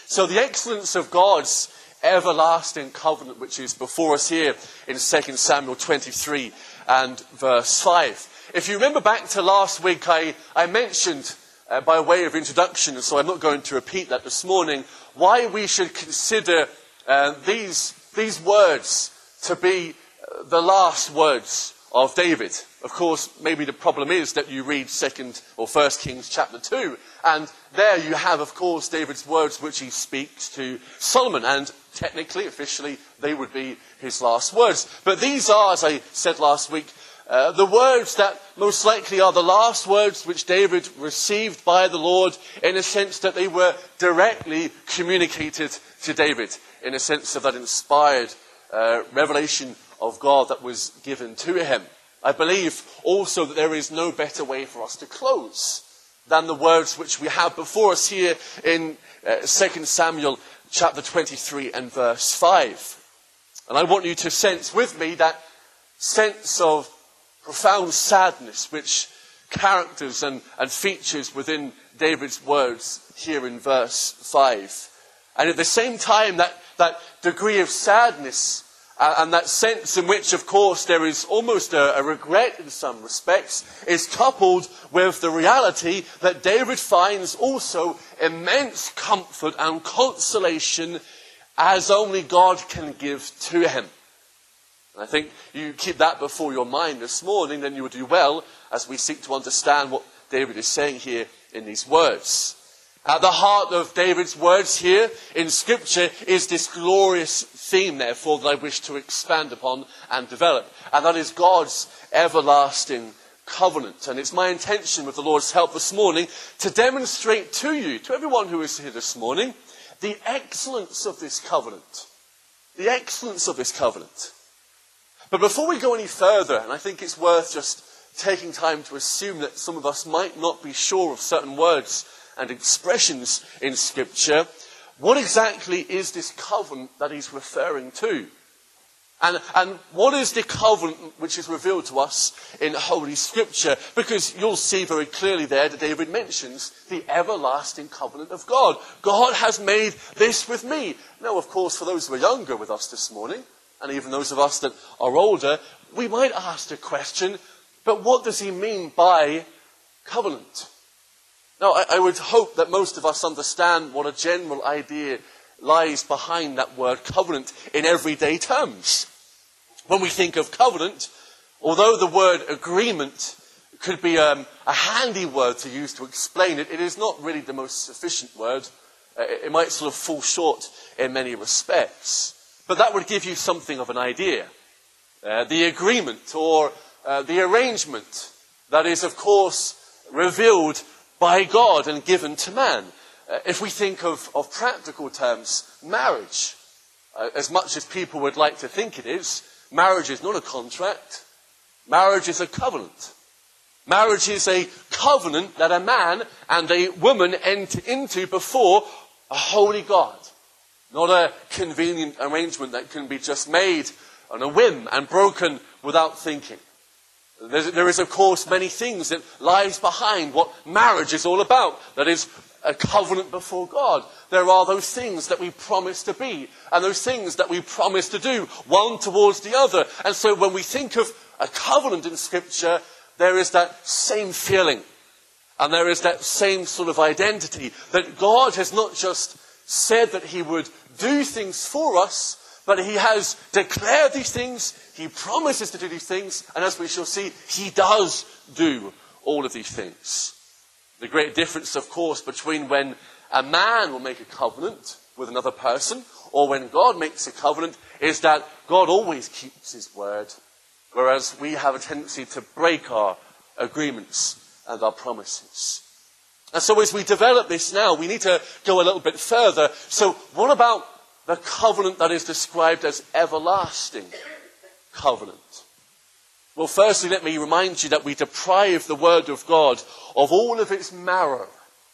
So the excellence of God's everlasting covenant, which is before us here in 2 Samuel 23 and verse 5. If you remember back to last week, I mentioned by way of introduction, so I'm not going to repeat that this morning, why we should consider these words to be the last words of David. Of course, maybe the problem is that you read 2nd or 1st Kings chapter 2, and there you have, of course, David's words which he speaks to Solomon, and technically, officially, they would be his last words. But these are, as I said last week, the words that most likely are the last words which David received by the Lord, in a sense that they were directly communicated to David, in a sense of that inspired revelation of God that was given to him. I believe also that there is no better way for us to close than the words which we have before us here in 2 Samuel chapter 23 and verse 5. And I want you to sense with me that sense of profound sadness which characters and features within David's words here in verse 5. And at the same time, that degree of sadness and that sense in which, of course, there is almost a regret in some respects, is coupled with the reality that David finds also immense comfort and consolation as only God can give to him. And I think you keep that before your mind this morning, then you will do well as we seek to understand what David is saying here in these words. At the heart of David's words here in Scripture is this glorious theme, therefore, that I wish to expand upon and develop. And that is God's everlasting covenant. And it's my intention, with the Lord's help this morning, to demonstrate to you, to everyone who is here this morning, the excellence of this covenant. The excellence of this covenant. But before we go any further, and I think it's worth just taking time to assume that some of us might not be sure of certain words and expressions in Scripture, what exactly is this covenant that he's referring to? And what is the covenant which is revealed to us in Holy Scripture? Because you'll see very clearly there that David mentions the everlasting covenant of God. God has made this with me. Now, of course, for those who are younger with us this morning, and even those of us that are older, we might ask the question, but what does he mean by covenant? Now, I would hope that most of us understand what a general idea lies behind that word covenant in everyday terms. When we think of covenant, although the word agreement could be a handy word to use to explain it, it is not really the most sufficient word. It might sort of fall short in many respects. But that would give you something of an idea. The agreement or the arrangement that is, of course, revealed by God and given to man. If we think of practical terms, marriage, as much as people would like to think it is, marriage is not a contract. Marriage is a covenant. Marriage is a covenant that a man and a woman enter into before a holy God. Not a convenient arrangement that can be just made on a whim and broken without thinking. There is, of course, many things that lies behind what marriage is all about. That is a covenant before God. There are those things that we promise to be and those things that we promise to do, one towards the other. And so when we think of a covenant in Scripture, there is that same feeling and there is that same sort of identity that God has not just said that he would do things for us, but he has declared these things, he promises to do these things, and as we shall see, he does do all of these things. The great difference, of course, between when a man will make a covenant with another person, or when God makes a covenant, is that God always keeps his word, whereas we have a tendency to break our agreements and our promises. And so as we develop this now, we need to go a little bit further. So what about the covenant that is described as everlasting covenant? Well, firstly, let me remind you that we deprive the Word of God of all of its marrow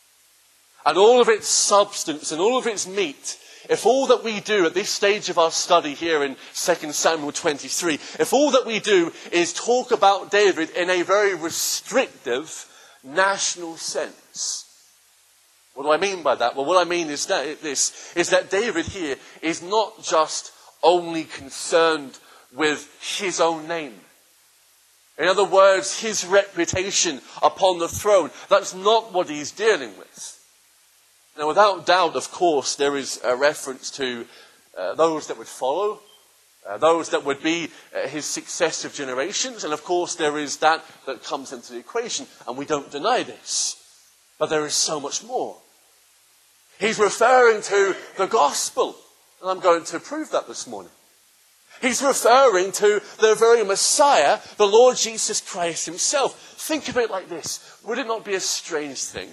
and all of its substance and all of its meat if all that we do at this stage of our study here in 2 Samuel 23, if all that we do is talk about David in a very restrictive national sense. What do I mean by that? Well, what I mean is that David here is not just only concerned with his own name. In other words, his reputation upon the throne. That's not what he's dealing with. Now, without doubt, of course, there is a reference to those that would follow, those that would be his successive generations, and of course there is that comes into the equation, and we don't deny this. But there is so much more. He's referring to the gospel, and I'm going to prove that this morning. He's referring to the very Messiah, the Lord Jesus Christ himself. Think of it like this. Would it not be a strange thing?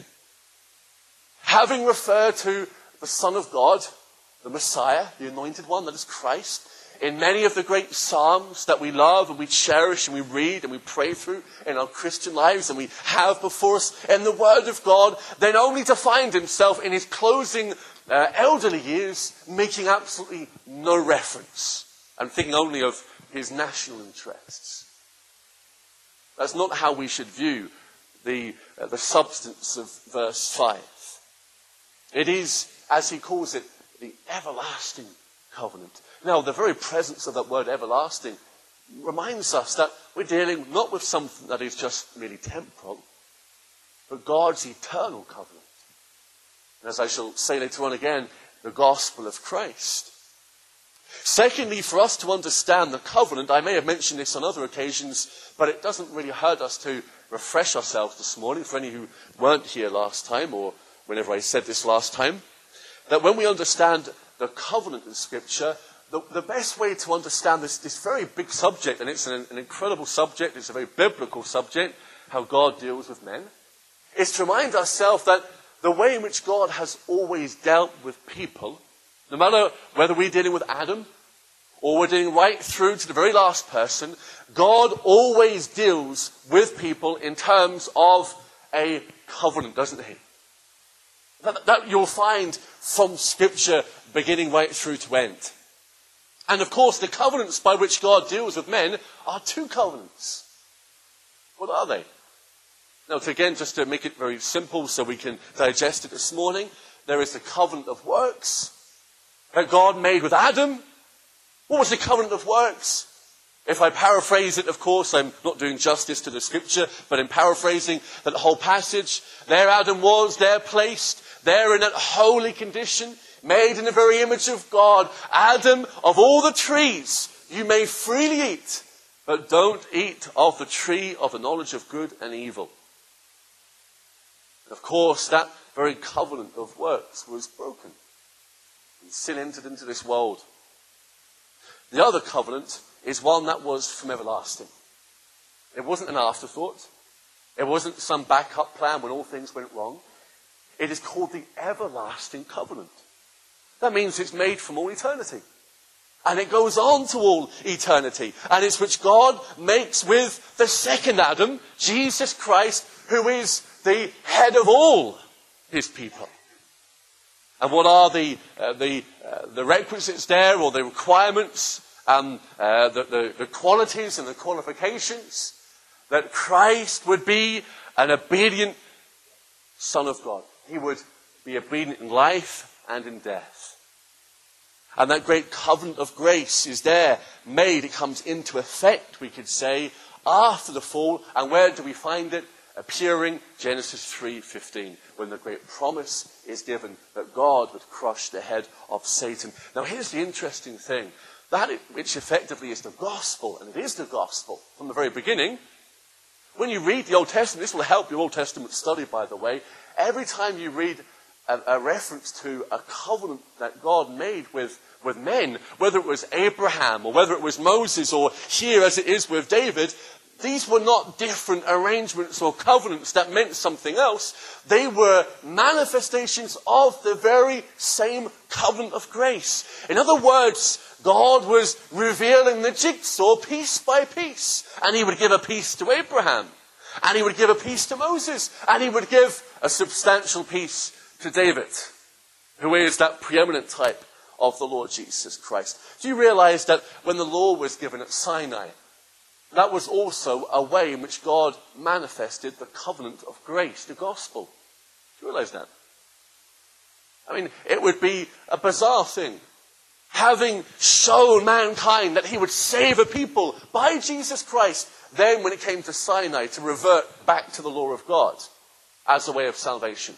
Having referred to the Son of God, the Messiah, the Anointed One, that is Christ, in many of the great Psalms that we love and we cherish and we read and we pray through in our Christian lives and we have before us in the Word of God, then only to find himself in his closing elderly years making absolutely no reference and thinking only of his national interests. That's not how we should view the substance of verse 5. It is, as he calls it, the everlasting covenant. Now, the very presence of that word everlasting reminds us that we're dealing not with something that is just merely temporal, but God's eternal covenant. And as I shall say later on again, the gospel of Christ. Secondly, for us to understand the covenant, I may have mentioned this on other occasions, but it doesn't really hurt us to refresh ourselves this morning, for any who weren't here last time, or whenever I said this last time, that when we understand the covenant in Scripture, the best way to understand this very big subject, and it's an incredible subject, it's a very biblical subject, how God deals with men, is to remind ourselves that the way in which God has always dealt with people, no matter whether we're dealing with Adam or we're dealing right through to the very last person, God always deals with people in terms of a covenant, doesn't he? That you'll find from Scripture beginning right through to end. And of course, the covenants by which God deals with men are two covenants. What are they? Now, again, just to make it very simple so we can digest it this morning, there is the covenant of works that God made with Adam. What was the covenant of works? If I paraphrase it, of course, I'm not doing justice to the Scripture, but in paraphrasing that whole passage, there Adam was, there placed, there in that holy condition, made in the very image of God. Adam, of all the trees you may freely eat, but don't eat of the tree of the knowledge of good and evil. And of course, that very covenant of works was broken. And sin entered into this world. The other covenant is one that was from everlasting. It wasn't an afterthought. It wasn't some backup plan when all things went wrong. It is called the everlasting covenant. That means it's made from all eternity. And it goes on to all eternity. And it's which God makes with the second Adam, Jesus Christ, who is the head of all his people. And what are the requisites there, or the requirements, the qualities and the qualifications? That Christ would be an obedient Son of God. He would be obedient in life and in death. And that great covenant of grace is there made. It comes into effect, we could say, after the fall. And where do we find it? Appearing Genesis 3:15, when the great promise is given that God would crush the head of Satan. Now here's the interesting thing. That which effectively is the gospel, and it is the gospel from the very beginning. When you read the Old Testament, this will help your Old Testament study, by the way. Every time you read a reference to a covenant that God made with men, whether it was Abraham or whether it was Moses or here as it is with David, these were not different arrangements or covenants that meant something else. They were manifestations of the very same covenant of grace. In other words, God was revealing the jigsaw piece by piece. And he would give a piece to Abraham. And he would give a piece to Moses. And he would give a substantial piece to David, who is that preeminent type of the Lord Jesus Christ. Do you realize that when the law was given at Sinai, that was also a way in which God manifested the covenant of grace, the gospel? Do you realize that? I mean, it would be a bizarre thing. Having shown mankind that he would save a people by Jesus Christ, then when it came to Sinai, to revert back to the law of God as a way of salvation.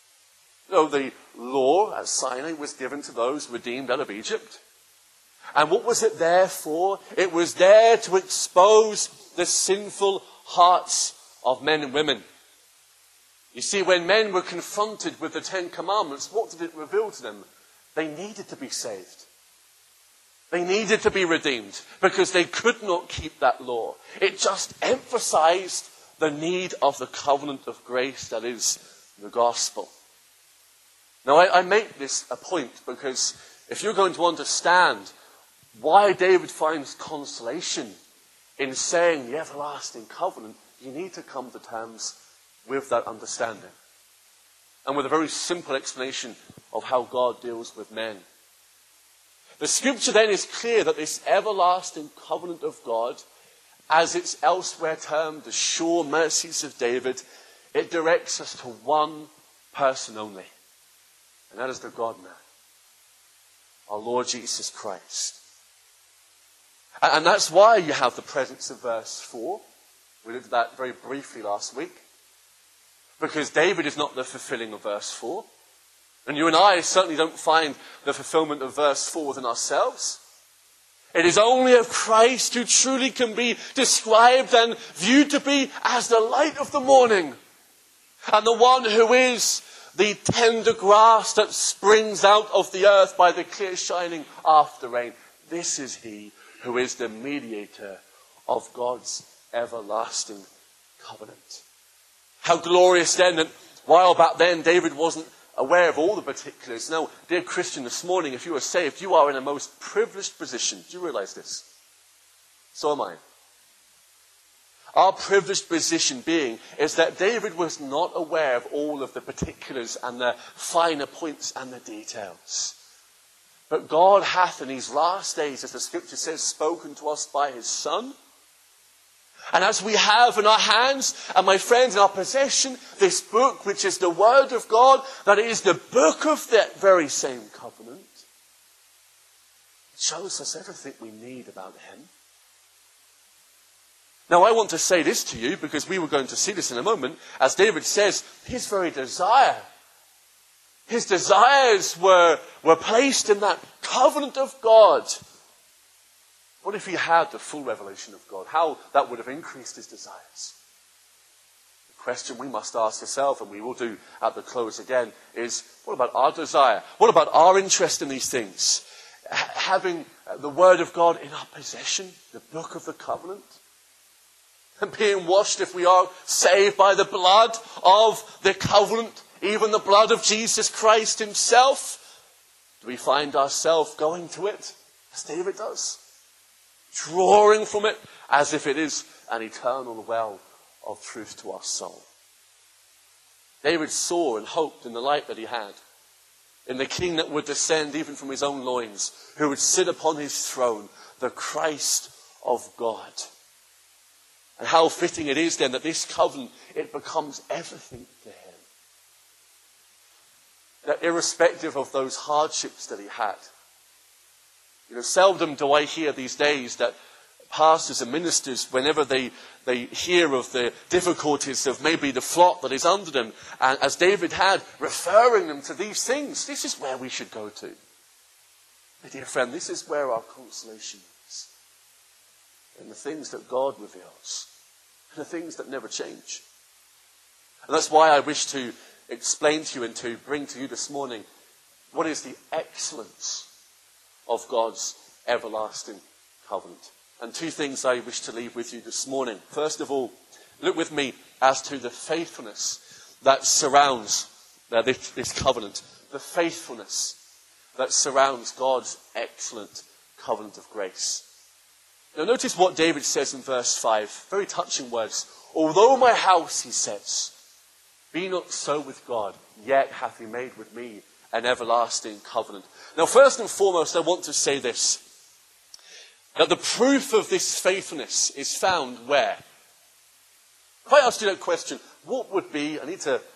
The law at Sinai was given to those redeemed out of Egypt. And what was it there for? It was there to expose the sinful hearts of men and women. You see, when men were confronted with the Ten Commandments, what did it reveal to them? They needed to be saved. They needed to be redeemed because they could not keep that law. It just emphasized the need of the covenant of grace that is the gospel. Now, I make this a point because if you're going to understand why David finds consolation in saying the everlasting covenant, you need to come to terms with that understanding. And with a very simple explanation of how God deals with men. The scripture then is clear that this everlasting covenant of God, as it's elsewhere termed the sure mercies of David, it directs us to one person only. And that is the God-man, our Lord Jesus Christ. And that's why you have the presence of verse 4. We looked at that very briefly last week. Because David is not the fulfilling of verse 4. And you and I certainly don't find the fulfillment of verse 4 within ourselves. It is only of Christ who truly can be described and viewed to be as the light of the morning. And the one who is the tender grass that springs out of the earth by the clear shining after rain. This is he who is the mediator of God's everlasting covenant. How glorious then that while back then David wasn't aware of all the particulars. Now, dear Christian, this morning, if you are saved, you are in a most privileged position. Do you realize this? So am I. Our privileged position being is that David was not aware of all of the particulars and the finer points and the details. But God hath in these last days, as the scripture says, spoken to us by his Son. And as we have in our hands, and my friends, in our possession, this book, which is the Word of God, that is the book of that very same covenant, it shows us everything we need about him. Now, I want to say this to you, because we were going to see this in a moment. As David says, his very desire, his desires were placed in that covenant of God. What if he had the full revelation of God? How that would have increased his desires. The question we must ask ourselves, and we will do at the close again, is what about our desire? What about our interest in these things? Having the Word of God in our possession, the book of the covenant, and being washed, if we are saved, by the blood of the covenant, even the blood of Jesus Christ himself. Do we find ourselves going to it as David does? Drawing from it as if it is an eternal well of truth to our soul. David saw and hoped in the light that he had, in the king that would descend even from his own loins, who would sit upon his throne, the Christ of God. And how fitting it is then that this covenant, it becomes everything to him. That irrespective of those hardships that he had. Seldom do I hear these days that pastors and ministers, whenever they hear of the difficulties of maybe the flock that is under them, and as David had, referring them to these things, this is where we should go to. My dear friend, this is where our consolation is. In the things that God reveals. And the things that never change. And that's why I wish to explain to you and to bring to you this morning what is the excellence of God's everlasting covenant. And two things I wish to leave with you this morning. First of all, look with me as to the faithfulness that surrounds this covenant. The faithfulness that surrounds God's excellent covenant of grace. Now notice what David says in verse 5. Very touching words. Although my house, he says, be not so with God, yet hath he made with me an everlasting covenant. Now, first and foremost, I want to say this. That the proof of this faithfulness is found where? If I asked you that question, what would be, I need to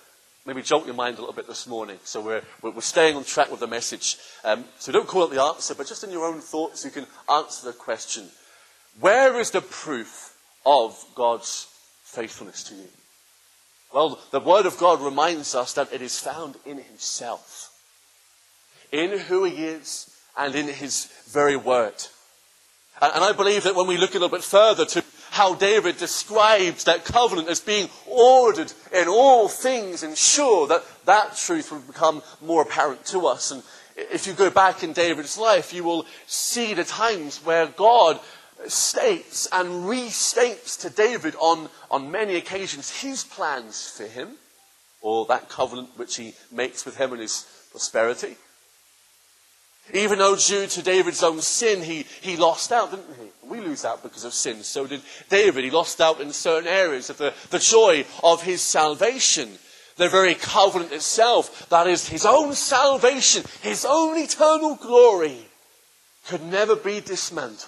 maybe jolt your mind a little bit this morning. So we're staying on track with the message. So don't call it the answer, but just in your own thoughts, you can answer the question. Where is the proof of God's faithfulness to you? Well, the Word of God reminds us that it is found in himself, in who he is and in his very word. And I believe that when we look a little bit further to how David describes that covenant as being ordered in all things, ensure that that truth will become more apparent to us. And if you go back in David's life, you will see the times where God states and restates to David on many occasions his plans for him, or that covenant which he makes with him in his prosperity. Even though due to David's own sin, he lost out, didn't he? We lose out because of sin. So did David. He lost out in certain areas of the joy of his salvation. The very covenant itself, that is his own salvation, his own eternal glory, could never be dismantled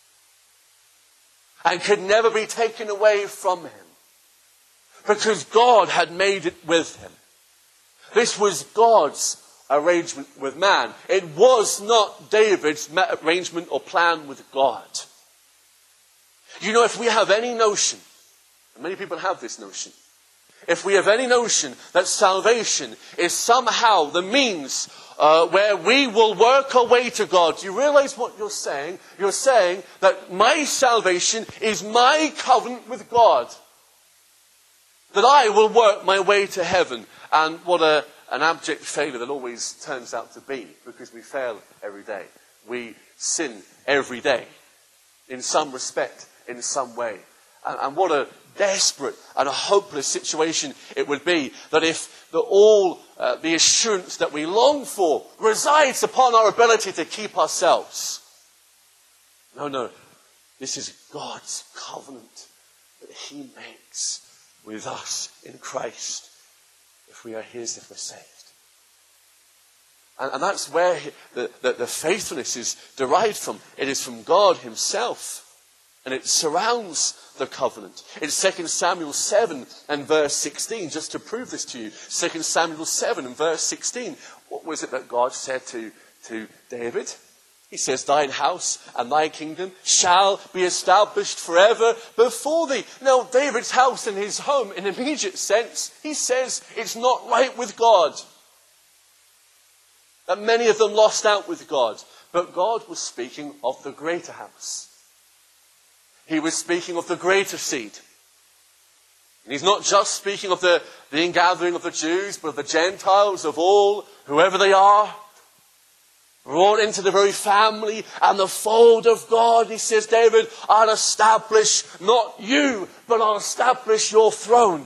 and could never be taken away from him, because God had made it with him. This was God's arrangement with man. It was not David's arrangement or plan with God. You know, if we have any notion, and many people have this notion, if we have any notion that salvation is somehow the means where we will work our way to God, do you realize what you're saying? You're saying that my salvation is my covenant with God, that I will work my way to heaven. And what an abject failure that always turns out to be, because we fail every day. We sin every day, in some respect, in some way. And what a desperate and a hopeless situation it would be that if the assurance that we long for resides upon our ability to keep ourselves. No. This is God's covenant that he makes with us in Christ, if we are his, if we're saved. And that's where the faithfulness is derived from. It is from God himself. And it surrounds the covenant. In 2 Samuel 7 and verse 16, just to prove this to you, 2 Samuel 7 and verse 16, what was it that God said to David? He says, thine house and thy kingdom shall be established forever before thee. Now, David's house and his home, in immediate sense, he says it's not right with God. That many of them lost out with God. But God was speaking of the greater house. He was speaking of the greater seed. And he's not just speaking of the ingathering of the Jews, but of the Gentiles, of all, whoever they are, brought into the very family and the fold of God. He says, David, I'll establish not you, but I'll establish your throne.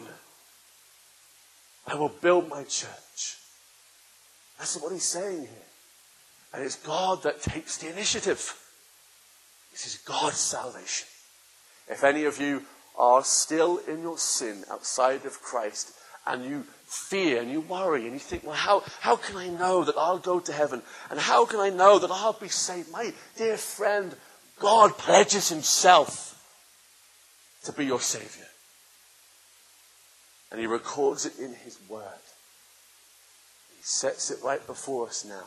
I will build my church. That's what he's saying here. And it's God that takes the initiative. This is God's salvation. If any of you are still in your sin outside of Christ, and you fear and you worry and you think, well, how can I know that I'll go to heaven? And how can I know that I'll be saved? My dear friend, God pledges himself to be your Savior. And he records it in his word. He sets it right before us now.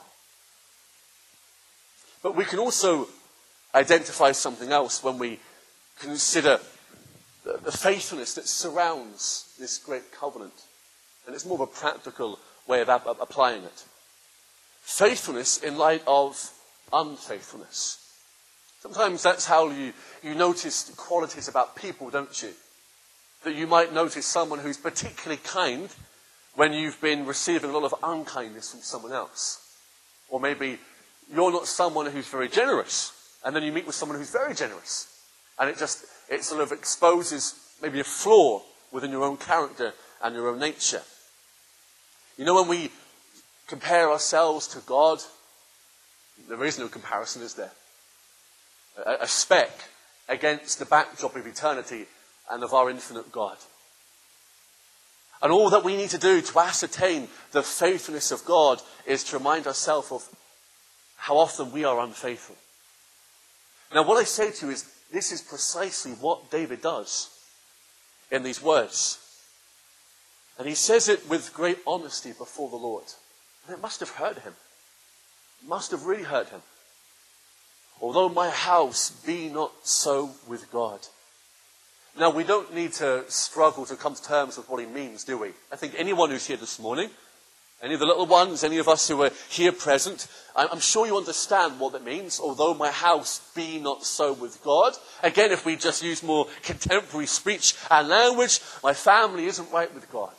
But we can also identify something else when we consider the faithfulness that surrounds this great covenant. And it's more of a practical way of applying it. Faithfulness in light of unfaithfulness. Sometimes that's how you notice qualities about people, don't you? That you might notice someone who's particularly kind when you've been receiving a lot of unkindness from someone else. Or maybe you're not someone who's very generous, and then you meet with someone who's very generous. And it sort of exposes maybe a flaw within your own character and your own nature. You know, when we compare ourselves to God, there is no comparison, is there? A speck against the backdrop of eternity and of our infinite God. And all that we need to do to ascertain the faithfulness of God is to remind ourselves of how often we are unfaithful. Now, what I say to you is, this is precisely what David does in these words. And he says it with great honesty before the Lord. And it must have hurt him. It must have really hurt him. Although my house be not so with God. Now, we don't need to struggle to come to terms with what he means, do we? I think anyone who's here this morning, any of the little ones, any of us who are here present, I'm sure you understand what that means. Although my house be not so with God. Again, if we just use more contemporary speech and language, my family isn't right with God.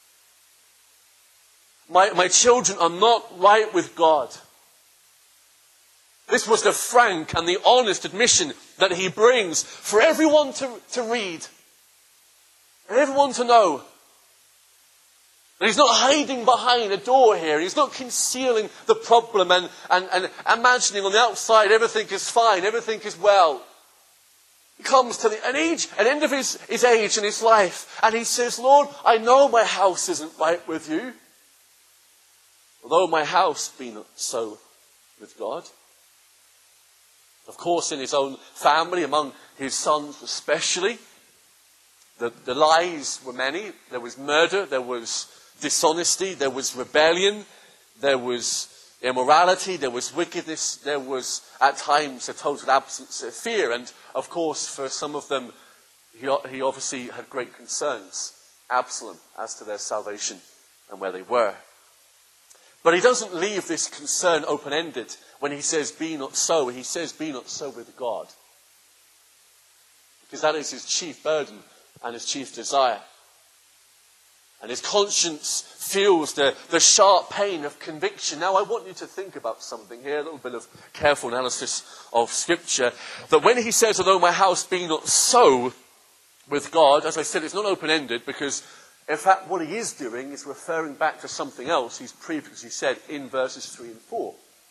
My children are not right with God. This was the frank and the honest admission that he brings for everyone to read. And everyone to know. And he's not hiding behind a door here. He's not concealing the problem and imagining on the outside everything is fine, everything is well. He comes to an end of his age and his life. And he says, Lord, I know my house isn't right with you. Although my house be not so with God. Of course, in his own family, among his sons especially, the lies were many. There was murder, there was dishonesty, there was rebellion, there was immorality, there was wickedness, there was at times a total absence of fear. And of course, for some of them, he obviously had great concerns, Absalom, as to their salvation and where they were. But he doesn't leave this concern open-ended when he says, be not so. He says, be not so with God. Because that is his chief burden and his chief desire. And his conscience feels the sharp pain of conviction. Now I want you to think about something here, a little bit of careful analysis of Scripture. That when he says, although my house be not so with God, as I said, it's not open-ended because in fact, what he is doing is referring back to something else he's previously said in verses 3 and 4.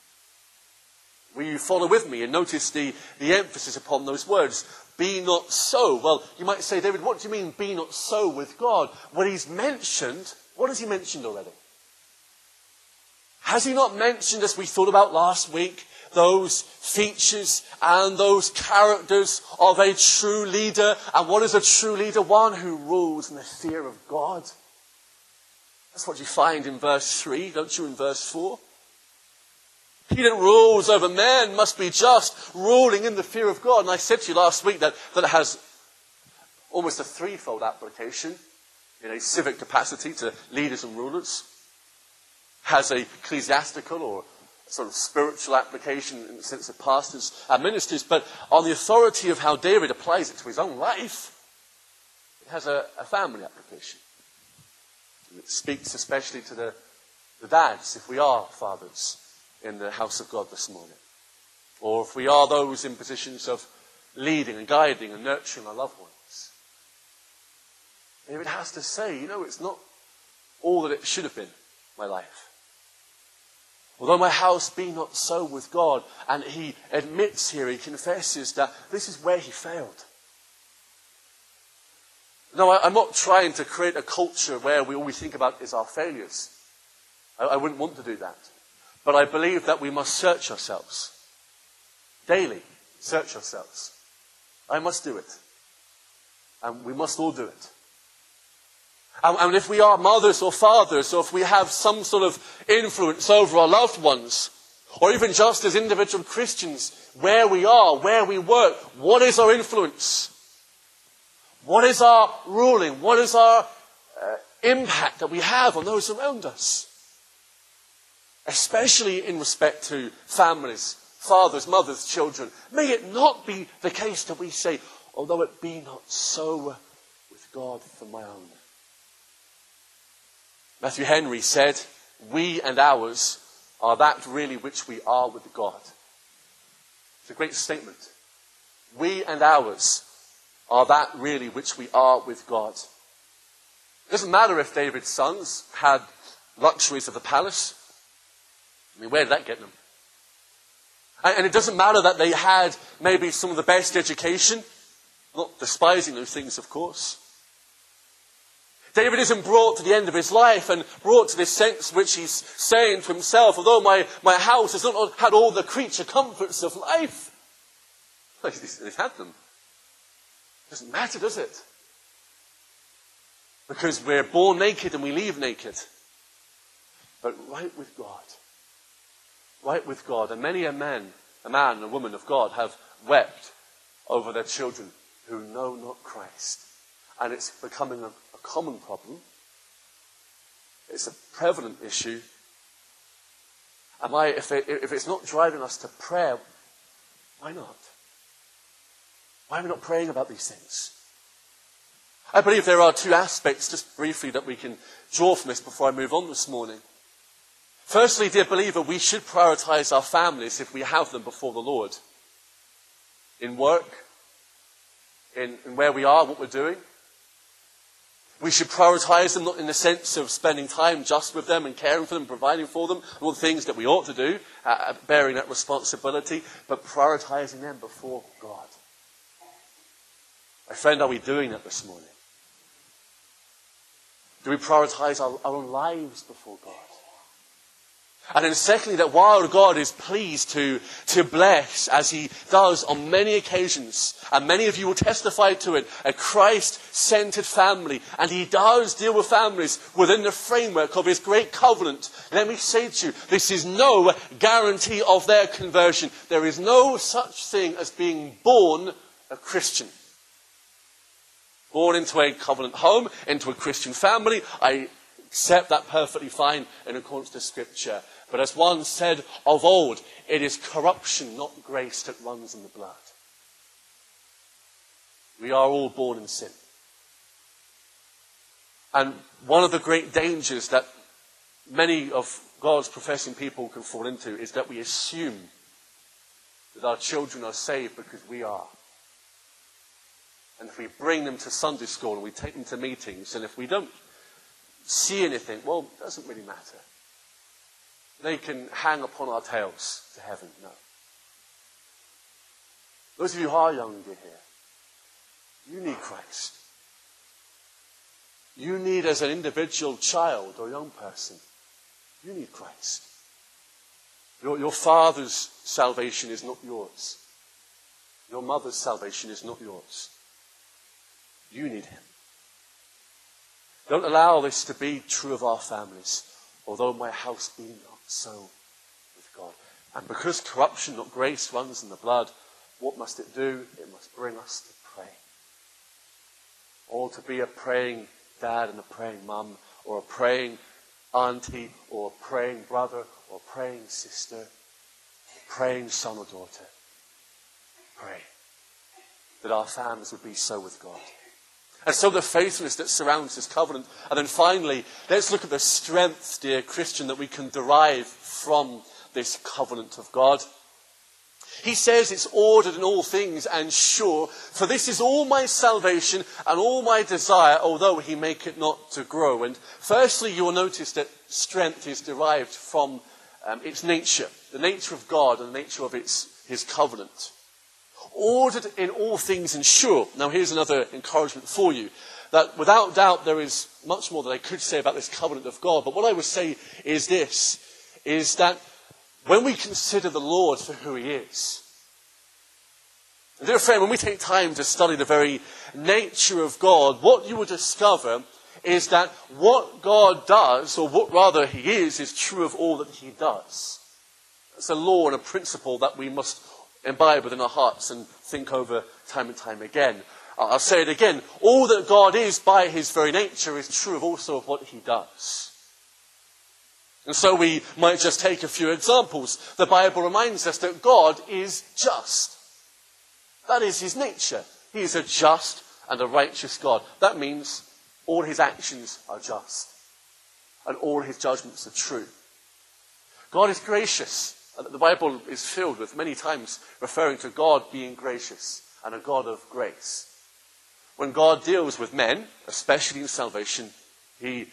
Will you follow with me and notice the emphasis upon those words? Be not so. Well, you might say, David, what do you mean, be not so with God? What he's mentioned, what has he mentioned already? Has he not mentioned, as we thought about last week, those features and those characters of a true leader? And what is a true leader? One who rules in the fear of God. That's what you find in verse 3, don't you, in verse 4? He that rules over men must be just, ruling in the fear of God. And I said to you last week that it has almost a threefold application in a civic capacity to leaders and rulers. Has a ecclesiastical or sort of spiritual application in the sense of pastors and ministers, but on the authority of how David applies it to his own life, it has a family application. And it speaks especially to the dads, if we are fathers in the house of God this morning. Or if we are those in positions of leading and guiding and nurturing our loved ones. David has to say, it's not all that it should have been, my life. Although my house be not so with God, and he admits here, he confesses that this is where he failed. No, I'm not trying to create a culture where all we think about is our failures. I wouldn't want to do that. But I believe that we must search ourselves. Daily, search ourselves. I must do it. And we must all do it. And if we are mothers or fathers, or if we have some sort of influence over our loved ones, or even just as individual Christians, where we are, where we work, what is our influence? What is our ruling? What is our impact that we have on those around us? Especially in respect to families, fathers, mothers, children. May it not be the case that we say, although it be not so with God for my own. Matthew Henry said, we and ours are that really which we are with God. It's a great statement. We and ours are that really which we are with God. It doesn't matter if David's sons had luxuries of the palace. I mean, where did that get them? And it doesn't matter that they had maybe some of the best education. Not despising those things, of course. David isn't brought to the end of his life and brought to this sense which he's saying to himself, although my house has not had all the creature comforts of life. Well, he's had them. It doesn't matter, does it? because we're born naked and we leave naked. But right with God. Right with God. And many a man and a woman of God have wept over their children who know not Christ. And it's becoming a common problem. It's a prevalent issue. If it's not driving us to prayer, why not? Why are we not praying about these things? I believe there are two aspects, just briefly, that we can draw from this before I move on this morning. Firstly, dear believer, we should prioritize our families if we have them before the Lord. In work, in where we are, what we're doing. We should prioritize them, not in the sense of spending time just with them and caring for them, providing for them, all the things that we ought to do, bearing that responsibility, but prioritizing them before God. My friend, are we doing that this morning? Do we prioritize our own lives before God? And then secondly, that while God is pleased to bless, as he does on many occasions, and many of you will testify to it, a Christ-centered family, and he does deal with families within the framework of his great covenant. Let me say to you, this is no guarantee of their conversion. There is no such thing as being born a Christian. Born into a covenant home, into a Christian family, I accept that perfectly fine in accordance to Scripture. But as one said of old, it is corruption, not grace, that runs in the blood. We are all born in sin. And one of the great dangers that many of God's professing people can fall into is that we assume that our children are saved because we are. And if we bring them to Sunday school and we take them to meetings, and if we don't see anything, well, it doesn't really matter. They can hang upon our tails to heaven. No. Those of you who are young and dear here, you need Christ. You need, as an individual child or young person, you need Christ. Your father's salvation is not yours. Your mother's salvation is not yours. You need him. Don't allow this to be true of our families. Although my house be not so with God. And because corruption, not grace, runs in the blood, what must it do? It must bring us to pray. Or to be a praying dad and a praying mum, or a praying auntie, or a praying brother, or a praying sister, a praying son or daughter. Pray that our families would be so with God. And so the faithfulness that surrounds this covenant. And then finally, let's look at the strength, dear Christian, that we can derive from this covenant of God. He says it's ordered in all things and sure, for this is all my salvation and all my desire, although he make it not to grow. And firstly, you will notice that strength is derived from its nature, the nature of God and the nature of his covenant. Ordered in all things and sure. Now here's another encouragement for you, that without doubt there is much more that I could say about this covenant of God, but what I would say is this, is that when we consider the Lord for who he is, and dear friend, when we take time to study the very nature of God, what you will discover is that what God does, or what rather he is true of all that he does. It's a law and a principle that we must imbibe within our hearts and think over time and time again. I'll say it again. All that God is by his very nature is true of also of what he does. And so we might just take a few examples. The Bible reminds us that God is just. That is his nature. He is a just and a righteous God. That means all his actions are just. And all his judgments are true. God is gracious. The Bible is filled with many times referring to God being gracious and a God of grace. When God deals with men, especially in salvation, he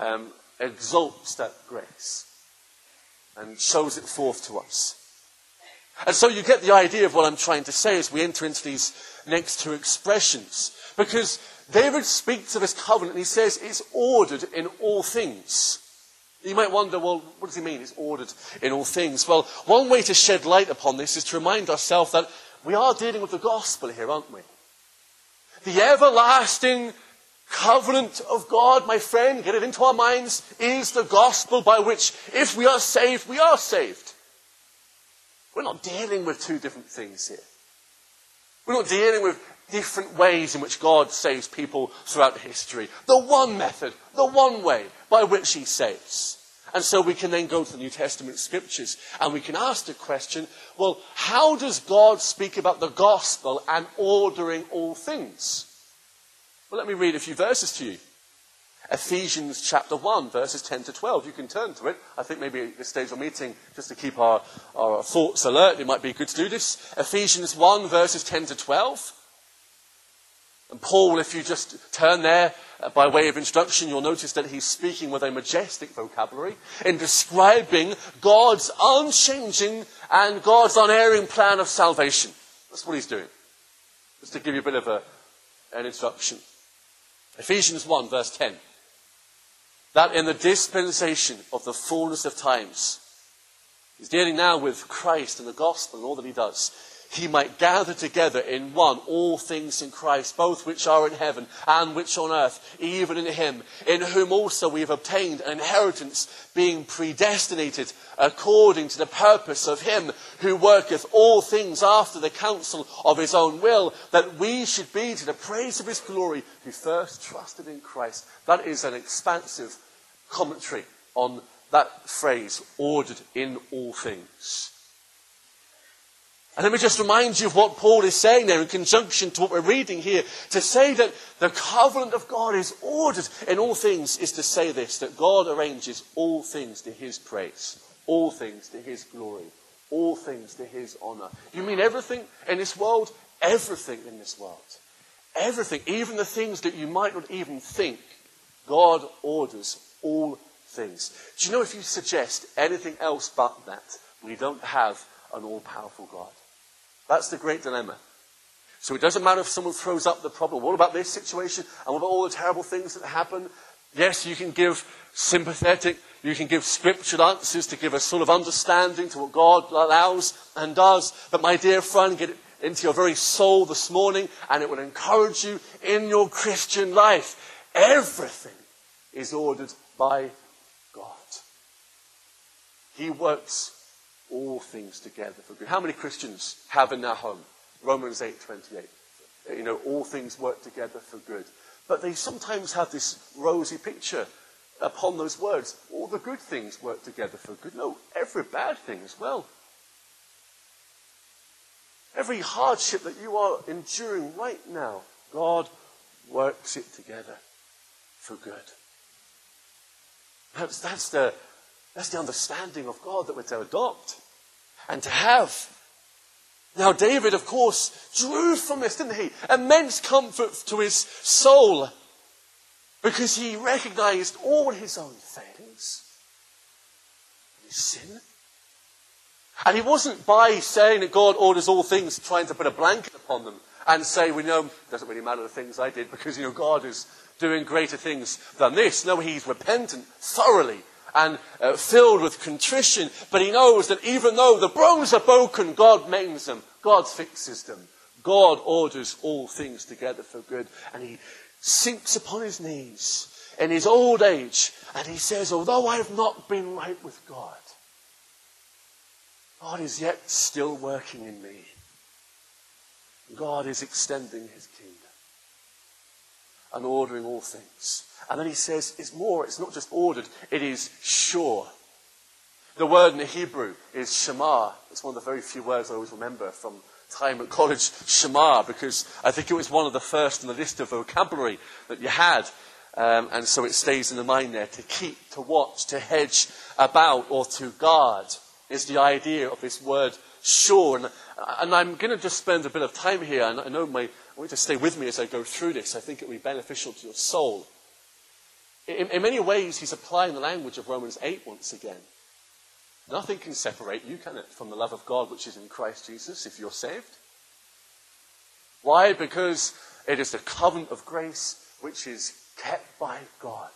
exalts that grace and shows it forth to us. And so you get the idea of what I'm trying to say as we enter into these next two expressions. Because David speaks of his covenant and he says it's ordered in all things. You might wonder, well, what does he mean? It's ordered in all things. Well, one way to shed light upon this is to remind ourselves that we are dealing with the gospel here, aren't we? The everlasting covenant of God, my friend, get it into our minds, is the gospel by which, if we are saved, we are saved. We're not dealing with two different things here. We're not dealing with different ways in which God saves people throughout history. The one method, the one way by which he saves. And so we can then go to the New Testament scriptures and we can ask the question, well, how does God speak about the gospel and ordering all things? Well, let me read a few verses to you. Ephesians chapter 1, verses 10 to 12. You can turn to it. I think maybe at this stage of meeting, just to keep our thoughts alert, it might be good to do this. Ephesians 1, verses 10 to 12. And Paul, if you just turn there by way of introduction, you'll notice that he's speaking with a majestic vocabulary in describing God's unchanging and God's unerring plan of salvation. That's what he's doing. Just to give you a bit of an introduction. Ephesians 1, verse 10. That in the dispensation of the fullness of times, he's dealing now with Christ and the gospel and all that he does, he might gather together in one all things in Christ, both which are in heaven and which on earth, even in him, in whom also we have obtained an inheritance, being predestinated according to the purpose of him who worketh all things after the counsel of his own will, that we should be to the praise of his glory, who first trusted in Christ. That is an expansive commentary on that phrase, ordered in all things. And let me just remind you of what Paul is saying there in conjunction to what we're reading here. To say that the covenant of God is ordered in all things is to say this, that God arranges all things to his praise, all things to his glory, all things to his honor. You mean everything in this world? Everything in this world. Everything, even the things that you might not even think, God orders all things. Do you know, if you suggest anything else but that, we don't have an all-powerful God. That's the great dilemma. So it doesn't matter if someone throws up the problem. What about this situation? And what about all the terrible things that happen? Yes, you can give sympathetic, you can give scriptural answers to give a sort of understanding to what God allows and does. But my dear friend, get it into your very soul this morning, and it will encourage you in your Christian life. Everything is ordered by God. He works all things together for good. How many Christians have in their home Romans 8:28? You know, all things work together for good. But they sometimes have this rosy picture upon those words. All the good things work together for good. No, every bad thing as well. Every hardship that you are enduring right now, God works it together for good. That's the understanding of God that we're to adopt and to have. Now, David, of course, drew from this, didn't he? Immense comfort to his soul, because he recognized all his own failings, his sin. And he wasn't, by saying that God orders all things, trying to put a blanket upon them and say, well, it doesn't really matter the things I did, because, God is doing greater things than this. No, he's repentant thoroughly and filled with contrition. But he knows that even though the bones are broken, God mends them. God fixes them. God orders all things together for good. And he sinks upon his knees in his old age. And he says, although I have not been right with God, God is yet still working in me. God is extending his kingdom and ordering all things. And then he says, it's more, it's not just ordered, it is sure. The word in the Hebrew is Shema. It's one of the very few words I always remember from time at college, Shema, because I think it was one of the first in the list of vocabulary that you had. And so it stays in the mind there. To keep, to watch, to hedge about, or to guard is the idea of this word sure. And I'm going to just spend a bit of time here, and I know I want you to stay with me as I go through this. I think it will be beneficial to your soul. In many ways, he's applying the language of Romans 8 once again. Nothing can separate you, can it, from the love of God which is in Christ Jesus if you're saved? Why? Because it is the covenant of grace which is kept by God.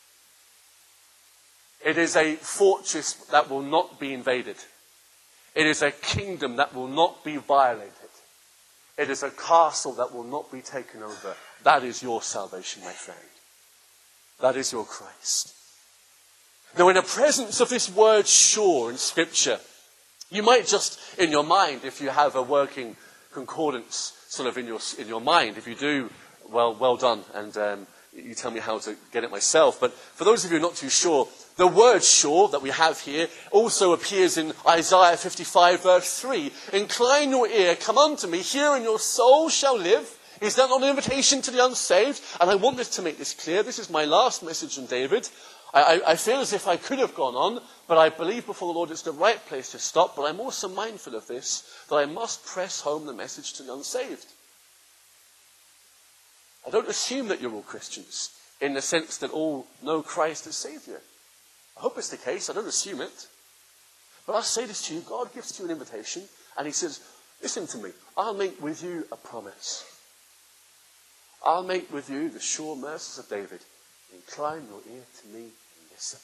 It is a fortress that will not be invaded. It is a kingdom that will not be violated. It is a castle that will not be taken over. That is your salvation, my friend. That is your Christ. Now, in the presence of this word sure in Scripture, you might just, in your mind, if you have a working concordance sort of in your mind, if you do, well done, and you tell me how to get it myself. But for those of you not too sure, the word sure that we have here also appears in Isaiah 55 verse 3. Incline your ear, come unto me, hear and your soul shall live. Is that not an invitation to the unsaved? And I want this to make this clear. This is my last message on David. I feel as if I could have gone on, but I believe before the Lord it's the right place to stop. But I'm also mindful of this, that I must press home the message to the unsaved. I don't assume that you're all Christians, in the sense that all know Christ as Saviour. I hope it's the case. I don't assume it. But I'll say this to you. God gives to you an invitation, and he says, listen to me. I'll make with you a promise. I'll make with you the sure mercies of David. Incline your ear to me and listen.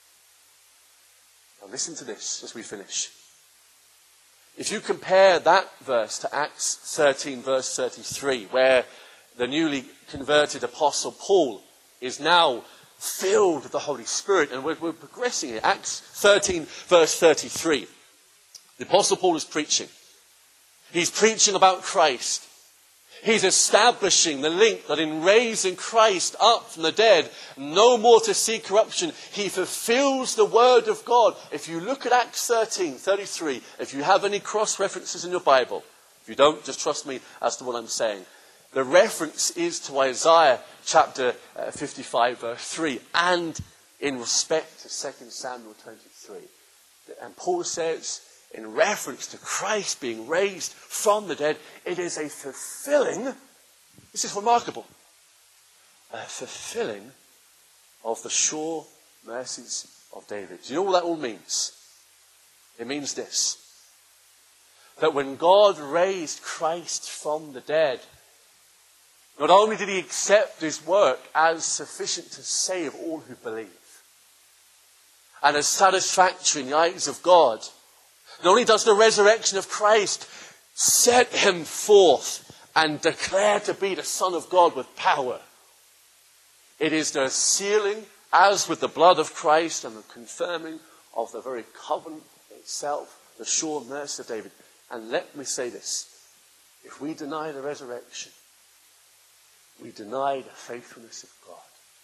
Now listen to this as we finish. If you compare that verse to Acts 13 verse 33, where the newly converted apostle Paul is now filled with the Holy Spirit, and we're progressing here. Acts 13 verse 33. The apostle Paul is preaching. He's preaching about Christ. He's establishing the link that in raising Christ up from the dead, no more to see corruption, he fulfills the word of God. If you look at Acts 13:33, if you have any cross references in your Bible, if you don't, just trust me as to what I'm saying. The reference is to Isaiah chapter 55 verse 3, and in respect to 2 Samuel 23. And Paul says, in reference to Christ being raised from the dead, it is a fulfilling, this is remarkable, a fulfilling of the sure mercies of David. Do you know what that all means? It means this, that when God raised Christ from the dead, not only did he accept his work as sufficient to save all who believe, and as satisfactory in the eyes of God, not only does the resurrection of Christ set him forth and declare to be the Son of God with power, it is the sealing, as with the blood of Christ, and the confirming of the very covenant itself, the sure mercy of David. And let me say this, if we deny the resurrection, we deny the faithfulness of God.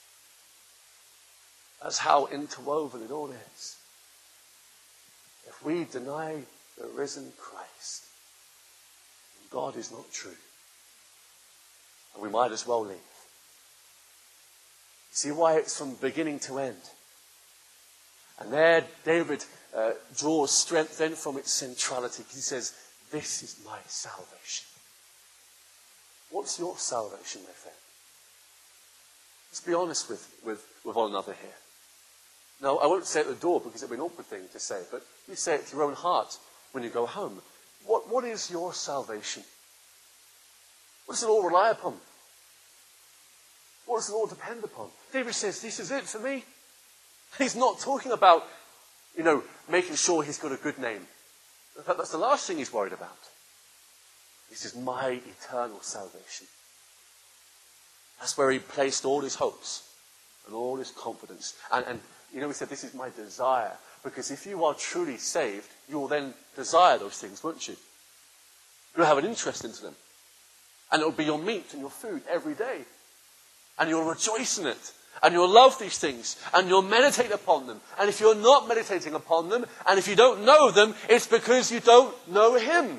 That's how interwoven it all is. If we deny the risen Christ, God is not true. And we might as well leave. See why it's from beginning to end. And there David draws strength then from its centrality. He says, this is my salvation. What's your salvation, my friend? Let's be honest with one another here. Now, I won't say it at the door because it would be an awkward thing to say, but you say it to your own heart when you go home. What is your salvation? What does it all rely upon? What does it all depend upon? David says, this is it for me. He's not talking about, making sure he's got a good name. In fact, that's the last thing he's worried about. This is my eternal salvation. That's where he placed all his hopes and all his confidence. And he said, this is my desire. Because if you are truly saved, you will then desire those things, won't you? You'll have an interest into them. And it will be your meat and your food every day. And you'll rejoice in it. And you'll love these things. And you'll meditate upon them. And if you're not meditating upon them, and if you don't know them, it's because you don't know him.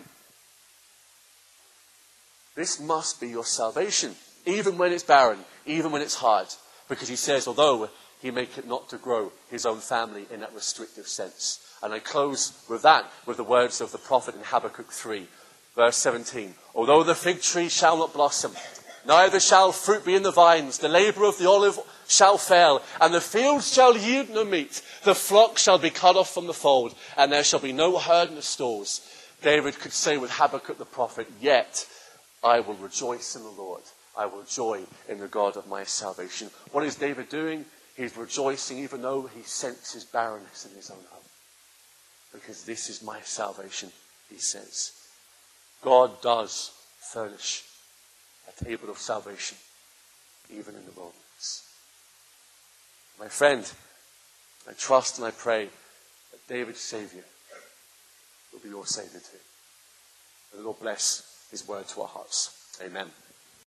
This must be your salvation. Even when it's barren. Even when it's hard. Because he says, although he make it not to grow his own family in that restrictive sense. And I close with that, with the words of the prophet in Habakkuk 3, verse 17. Although the fig tree shall not blossom, neither shall fruit be in the vines, the labour of the olive shall fail, and the fields shall yield no meat. The flock shall be cut off from the fold, and there shall be no herd in the stalls. David could say with Habakkuk the prophet, yet I will rejoice in the Lord. I will joy in the God of my salvation. What is David doing? He's rejoicing even though he senses barrenness in his own home. Because this is my salvation, he says. God does furnish a table of salvation, even in the wilderness. My friend, I trust and I pray that David's Saviour will be your Saviour too. May the Lord bless his word to our hearts. Amen.